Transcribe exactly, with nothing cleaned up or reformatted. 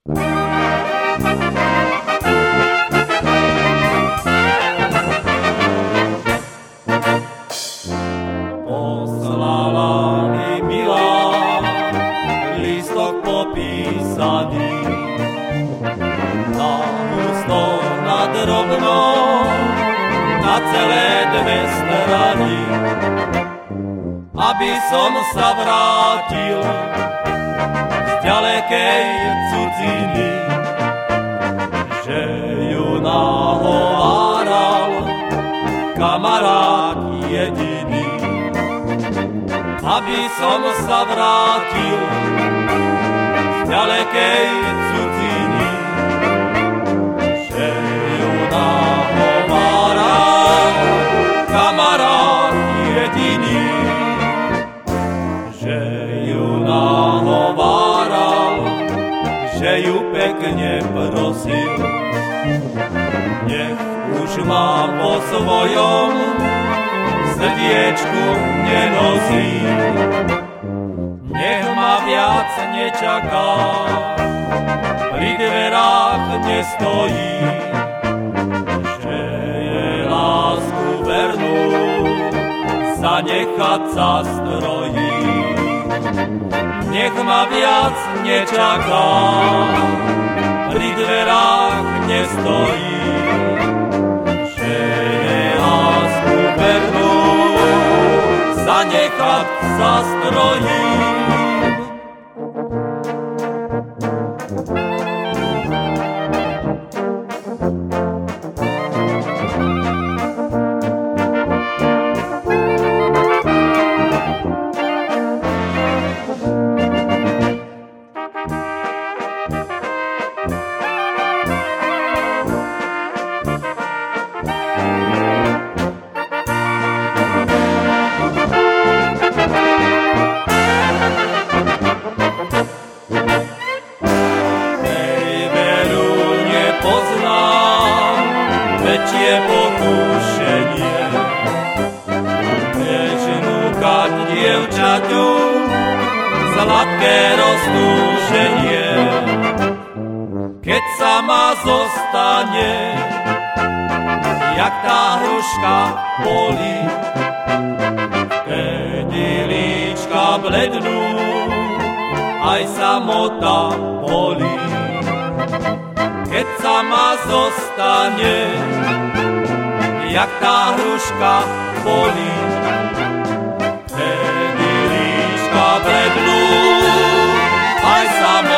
Poslala mi milá lístok popísaný, na husto, na drobno, na celé dve strany, aby som sa vrátil z ďalekej cudziny, že ju nahováral kamarát jediný. Aby som sa vrátil z ďalekej cudziny, že ju nahováral kamarát jediný, že ju nahováral, že ju pekne prosil, nech už má vo svojom srdiečku nenosí, nech ma viac nečaká, pri dverách nestojí, že je lásku vernú zanechať sa strojí. Nech ma viac nečaká, pri dverách nestojí, že je lásku vernú zanechať sa strojím. Väčšie pokušenie, väčšinu kať dievčaťu, sladké roztúšenie. Keď sama zostane, jak tá hruška bolí, vtedy líčka blednú, aj samota bolí. Keď sama zostane, jak tá hruška bolí, vtedy líčka blednú, aj samota